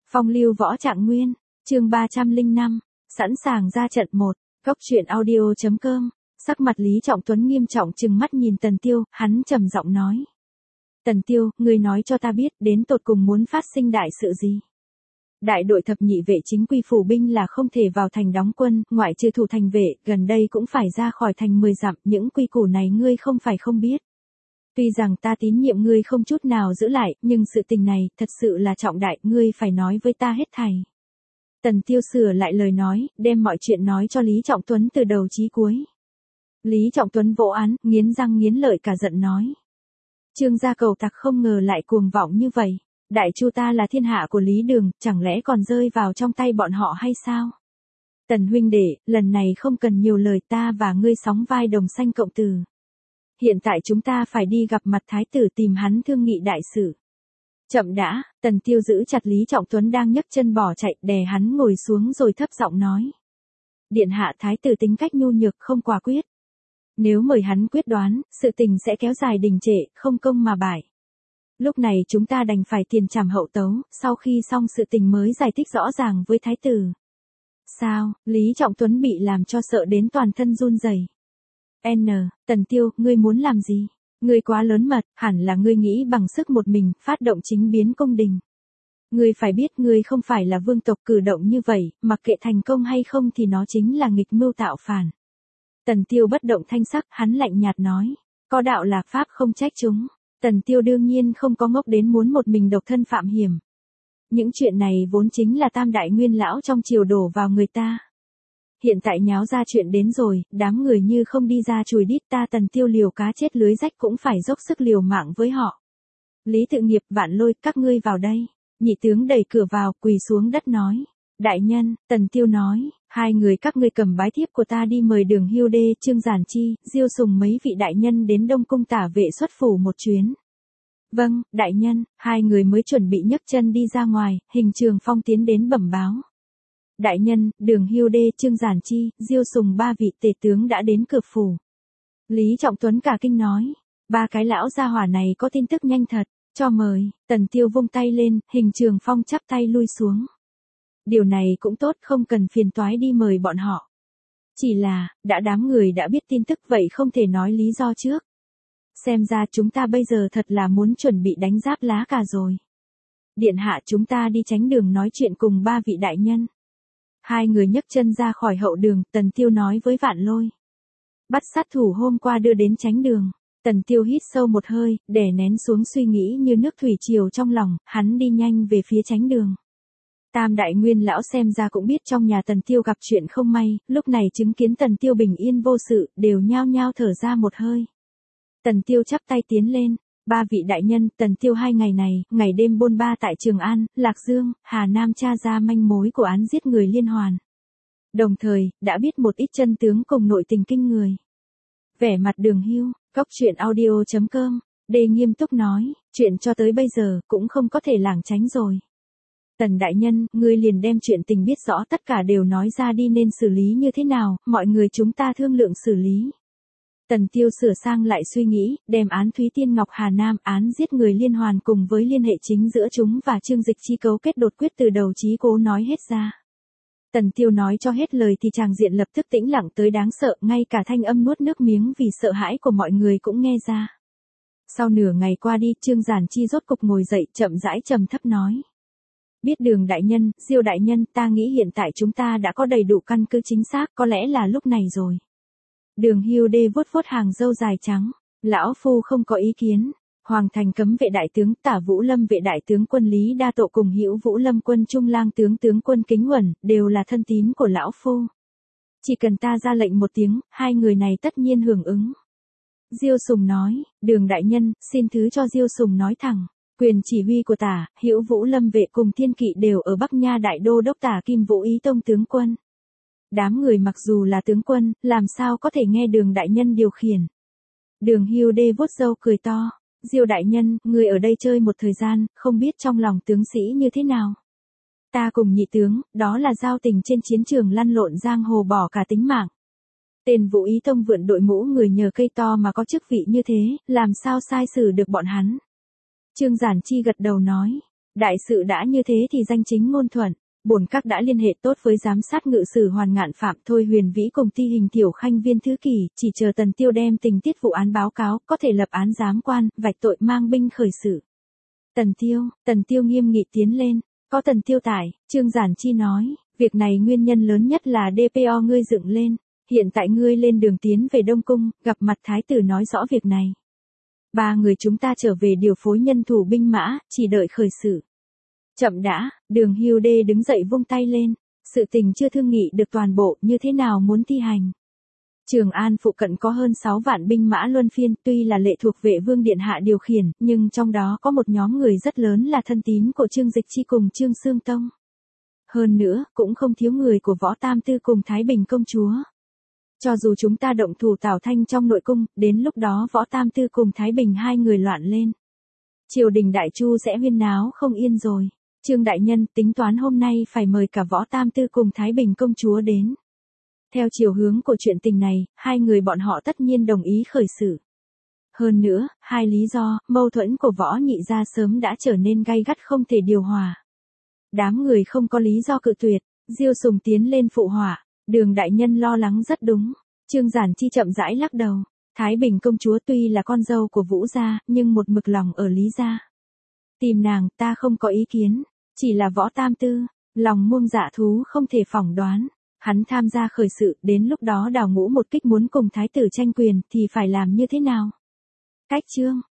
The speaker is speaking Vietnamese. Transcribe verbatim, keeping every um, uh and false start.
Phong lưu võ trạng nguyên, chương ba trăm lẻ năm, sẵn sàng ra trận một, Cốc truyện audio.com, sắc mặt Lý Trọng Tuấn nghiêm trọng trừng mắt nhìn Tần Tiêu, hắn trầm giọng nói. Tần Tiêu, ngươi nói cho ta biết, đến tột cùng muốn phát sinh đại sự gì? Đại đội thập nhị vệ chính quy phủ binh là không thể vào thành đóng quân, ngoại trừ thủ thành vệ, gần đây cũng phải ra khỏi thành mười dặm, những quy củ này ngươi không phải không biết. Tuy rằng ta tín nhiệm ngươi không chút nào giữ lại, nhưng sự tình này, thật sự là trọng đại, ngươi phải nói với ta hết thảy. Tần Tiêu sửa lại lời nói, đem mọi chuyện nói cho Lý Trọng Tuấn từ đầu chí cuối. Lý Trọng Tuấn vỗ án, nghiến răng nghiến lợi cả giận nói. Trương gia cầu tặc không ngờ lại cuồng vọng như vậy. Đại chu ta là thiên hạ của Lý Đường, chẳng lẽ còn rơi vào trong tay bọn họ hay sao? Tần huynh đệ, lần này không cần nhiều lời, ta và ngươi sóng vai đồng sanh cộng tử. Hiện tại chúng ta phải đi gặp mặt thái tử tìm hắn thương nghị đại sự. Chậm đã, Tần Tiêu giữ chặt Lý Trọng Tuấn đang nhấc chân bỏ chạy, đè hắn ngồi xuống rồi thấp giọng nói. Điện hạ thái tử tính cách nhu nhược không quả quyết. Nếu mời hắn quyết đoán, sự tình sẽ kéo dài đình trệ, không công mà bại. Lúc này chúng ta đành phải tiền trảm hậu tấu, sau khi xong sự tình mới giải thích rõ ràng với thái tử. Sao, Lý Trọng Tuấn bị làm cho sợ đến toàn thân run rẩy. N, Tần Tiêu, ngươi muốn làm gì? Ngươi quá lớn mật, hẳn là ngươi nghĩ bằng sức một mình, phát động chính biến cung đình. Ngươi phải biết ngươi không phải là vương tộc, cử động như vậy, mặc kệ thành công hay không thì nó chính là nghịch mưu tạo phản. Tần Tiêu bất động thanh sắc, hắn lạnh nhạt nói. Có đạo lạc pháp không trách chúng. Tần Tiêu đương nhiên không có ngốc đến muốn một mình độc thân phạm hiểm. Những chuyện này vốn chính là tam đại nguyên lão trong triều đổ vào người ta. Hiện tại nháo ra chuyện đến rồi, đám người như không đi ra chùi đít, ta Tần Tiêu liều cá chết lưới rách cũng phải dốc sức liều mạng với họ. Lý Tự Nghiệp, Vạn Lôi, các ngươi vào đây. Nhị tướng đẩy cửa vào, quỳ xuống đất nói. Đại nhân, Tần Tiêu nói, hai người các ngươi cầm bái thiếp của ta đi mời Đường Hưu Đê, Trương Giản Chi, Diêu Sùng mấy vị đại nhân đến Đông Cung tả vệ xuất phủ một chuyến. Vâng, đại nhân, hai người mới chuẩn bị nhấc chân đi ra ngoài, Hình Trường Phong tiến đến bẩm báo. Đại nhân, Đường Hưu Đê, Trương Giản Chi, Diêu Sùng ba vị tể tướng đã đến cửa phủ. Lý Trọng Tuấn cả kinh nói, ba cái lão gia hỏa này có tin tức nhanh thật, cho mời. Tần Tiêu vung tay lên, Hình Trường Phong chắp tay lui xuống. Điều này cũng tốt, không cần phiền toái đi mời bọn họ. Chỉ là, đã đám người đã biết tin tức vậy không thể nói lý do trước. Xem ra chúng ta bây giờ thật là muốn chuẩn bị đánh giáp lá cà rồi. Điện hạ, chúng ta đi tránh đường nói chuyện cùng ba vị đại nhân. Hai người nhấc chân ra khỏi hậu đường, Tần Tiêu nói với Vạn Lôi. Bắt sát thủ hôm qua đưa đến tránh đường. Tần Tiêu hít sâu một hơi, đè nén xuống suy nghĩ như nước thủy triều trong lòng, hắn đi nhanh về phía tránh đường. Tam đại nguyên lão xem ra cũng biết trong nhà Tần Tiêu gặp chuyện không may, lúc này chứng kiến Tần Tiêu bình yên vô sự, đều nhao nhao thở ra một hơi. Tần Tiêu chắp tay tiến lên, ba vị đại nhân, Tần Tiêu hai ngày này, ngày đêm bôn ba tại Trường An, Lạc Dương, Hà Nam tra ra manh mối của án giết người liên hoàn. Đồng thời, đã biết một ít chân tướng cùng nội tình kinh người. Vẻ mặt Đường Hưu, Cốc truyện audio.com, Đề nghiêm túc nói, chuyện cho tới bây giờ, cũng không có thể lảng tránh rồi. Tần đại nhân, ngươi liền đem chuyện tình biết rõ tất cả đều nói ra đi, nên xử lý như thế nào, mọi người chúng ta thương lượng xử lý. Tần Tiêu sửa sang lại suy nghĩ, đem án Thúy Tiên Ngọc Hà Nam, án giết người liên hoàn cùng với liên hệ chính giữa chúng và Trương Dịch Chi cấu kết đột quyết từ đầu chí cố nói hết ra. Tần Tiêu nói cho hết lời thì tràng diện lập tức tĩnh lặng tới đáng sợ, ngay cả thanh âm nuốt nước miếng vì sợ hãi của mọi người cũng nghe ra. Sau nửa ngày qua đi, Trương Giản Chi rốt cục ngồi dậy, chậm rãi trầm thấp nói. Biết Đường đại nhân, Diêu đại nhân, ta nghĩ hiện tại chúng ta đã có đầy đủ căn cứ chính xác, có lẽ là lúc này rồi. Đường Hưu Đê vuốt vuốt hàng râu dài trắng, lão phu không có ý kiến. Hoàng thành cấm vệ đại tướng, Tả Vũ Lâm vệ đại tướng quân Lý Đa Tộ cùng Hữu Vũ Lâm quân trung lang tướng tướng quân Kính Uẩn, đều là thân tín của lão phu. Chỉ cần ta ra lệnh một tiếng, hai người này tất nhiên hưởng ứng. Diêu Sùng nói, Đường đại nhân, xin thứ cho Diêu Sùng nói thẳng. Quyền chỉ huy của Tả, Hữu Vũ Lâm vệ cùng Thiên Kỵ đều ở Bắc Nha đại đô đốc Tả Kim Vũ Ý Tông tướng quân. Đám người mặc dù là tướng quân, làm sao có thể nghe Đường đại nhân điều khiển. Đường Hưu Đê vuốt râu cười to. Diêu đại nhân, người ở đây chơi một thời gian, không biết trong lòng tướng sĩ như thế nào. Ta cùng nhị tướng, đó là giao tình trên chiến trường lăn lộn giang hồ bỏ cả tính mạng. Tên Vũ Ý Tông vượn đội mũ người nhờ cây to mà có chức vị như thế, làm sao sai xử được bọn hắn. Trương Giản Chi gật đầu nói, Đại sự đã như thế thì danh chính ngôn thuận, bổn các đã liên hệ tốt với giám sát ngự sử Hoàn Ngạn Phạm Thôi Huyền Vĩ cùng Ti Hình Tiểu Khanh Viên Thứ Kỳ, chỉ chờ Tần Tiêu đem tình tiết vụ án báo cáo, có thể lập án giám quan, vạch tội mang binh khởi sự. Tần Tiêu, Tần Tiêu nghiêm nghị tiến lên, có Tần Tiêu tại, Trương Giản Chi nói, việc này nguyên nhân lớn nhất là đê pê o ngươi dựng lên, hiện tại ngươi lên đường tiến về Đông Cung, gặp mặt Thái tử nói rõ việc này. Ba người chúng ta trở về điều phối nhân thủ binh mã, chỉ đợi khởi sự. Chậm đã, Đường Hưu Đê đứng dậy vung tay lên, sự tình chưa thương nghị được toàn bộ, như thế nào muốn thi hành. Trường An phụ cận có hơn sáu vạn binh mã luân phiên, tuy là lệ thuộc Vệ Vương Điện Hạ điều khiển, nhưng trong đó có một nhóm người rất lớn là thân tín của Trương Dịch Chi cùng Trương Xương Tông. Hơn nữa, cũng không thiếu người của Võ Tam Tư cùng Thái Bình công chúa. Cho dù chúng ta động thủ Tào Thanh trong nội cung, đến lúc đó Võ Tam Tư cùng Thái Bình hai người loạn lên. Triều đình Đại Chu sẽ huyên náo không yên rồi. Trương đại nhân tính toán hôm nay phải mời cả Võ Tam Tư cùng Thái Bình công chúa đến. Theo chiều hướng của chuyện tình này, hai người bọn họ tất nhiên đồng ý khởi sự. Hơn nữa, hai lý do, mâu thuẫn của Võ Nhị gia sớm đã trở nên gay gắt không thể điều hòa. Đám người không có lý do cự tuyệt, Diêu Sùng tiến lên phụ họa, Đường đại nhân lo lắng rất đúng. Trương Giản Chi chậm rãi lắc đầu, Thái Bình công chúa tuy là con dâu của Vũ gia, nhưng một mực lòng ở Lý gia. Tìm nàng, ta không có ý kiến, chỉ là Võ Tam Tư, lòng muông dạ thú không thể phỏng đoán. Hắn tham gia khởi sự, đến lúc đó Đào Ngũ một kích muốn cùng thái tử tranh quyền thì phải làm như thế nào? Cách Trương,